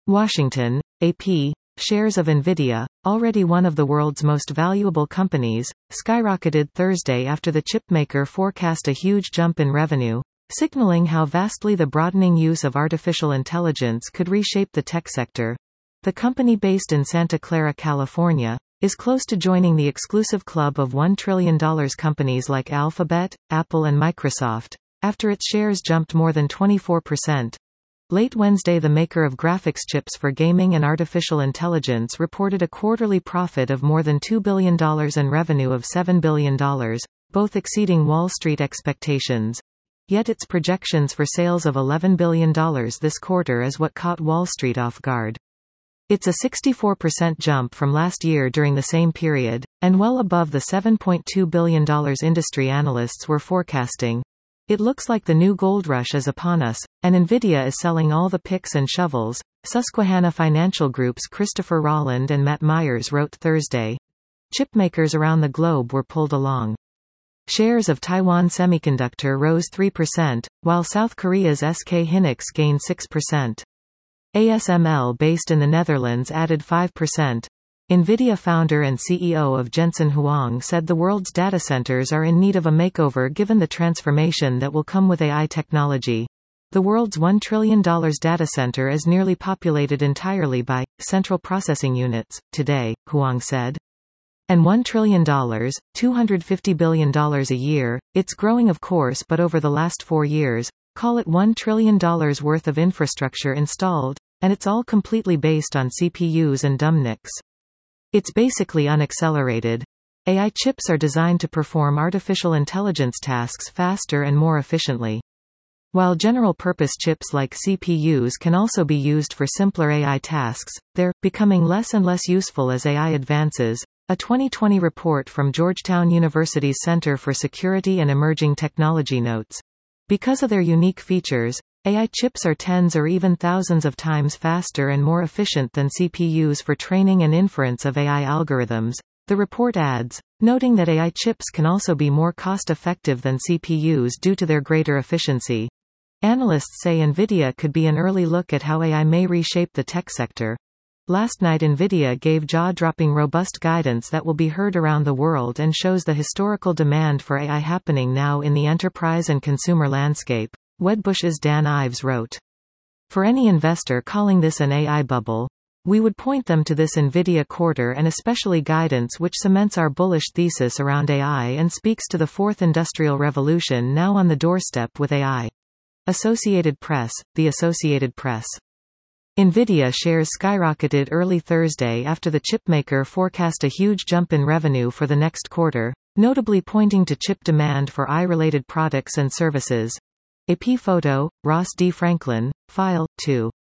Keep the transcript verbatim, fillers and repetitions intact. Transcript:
Washington, A P. Shares of Nvidia, already one of the world's most valuable companies, skyrocketed Thursday after the chipmaker forecast a huge jump in revenue, signaling how vastly the broadening use of artificial intelligence could reshape the tech sector. The company, based in Santa Clara, California, is close to joining the exclusive club of one trillion dollar companies like Alphabet, Apple and Microsoft, after its shares jumped more than twenty-four percent. Late Wednesday, the maker of graphics chips for gaming and artificial intelligence reported a quarterly profit of more than two billion dollars and revenue of seven billion dollars, both exceeding Wall Street expectations. Yet its projections for sales of eleven billion dollars this quarter is what caught Wall Street off guard. It's a sixty-four percent jump from last year during the same period, and well above the seven point two billion dollars industry analysts were forecasting. It looks like the new gold rush is upon us, and Nvidia is selling all the picks and shovels, Susquehanna Financial Group's Christopher Rolland and Matt Myers wrote Thursday. Chipmakers around the globe were pulled along. Shares of Taiwan Semiconductor rose three percent, while South Korea's S K Hynix gained six percent. A S M L, based in the Netherlands, added five percent. Nvidia founder and C E O of Jensen Huang said the world's data centers are in need of a makeover given the transformation that will come with A I technology. The world's one trillion dollar data center is nearly populated entirely by central processing units today, Huang said. And one trillion dollars, two hundred fifty billion dollars a year, it's growing of course, but over the last four years, call it one trillion dollars worth of infrastructure installed, and it's all completely based on C P Us and dumb N I Cs. It's basically unaccelerated. A I chips are designed to perform artificial intelligence tasks faster and more efficiently. While general-purpose chips like C P Us can also be used for simpler A I tasks, they're becoming less and less useful as A I advances. A twenty twenty report from Georgetown University's Center for Security and Emerging Technology notes. Because of their unique features, A I chips are tens or even thousands of times faster and more efficient than C P Us for training and inference of A I algorithms, the report adds, noting that A I chips can also be more cost-effective than C P Us due to their greater efficiency. Analysts say Nvidia could be an early look at how A I may reshape the tech sector. Last night Nvidia gave jaw-dropping robust guidance that will be heard around the world and shows the historical demand for A I happening now in the enterprise and consumer landscape, Wedbush's Dan Ives wrote. For any investor calling this an A I bubble, we would point them to this Nvidia quarter and especially guidance which cements our bullish thesis around A I and speaks to the fourth industrial revolution now on the doorstep with A I. Associated Press, The Associated Press. Nvidia shares skyrocketed early Thursday after the chipmaker forecast a huge jump in revenue for the next quarter, notably pointing to chip demand for A I-related products and services. A P photo, Ross D. Franklin, File, two.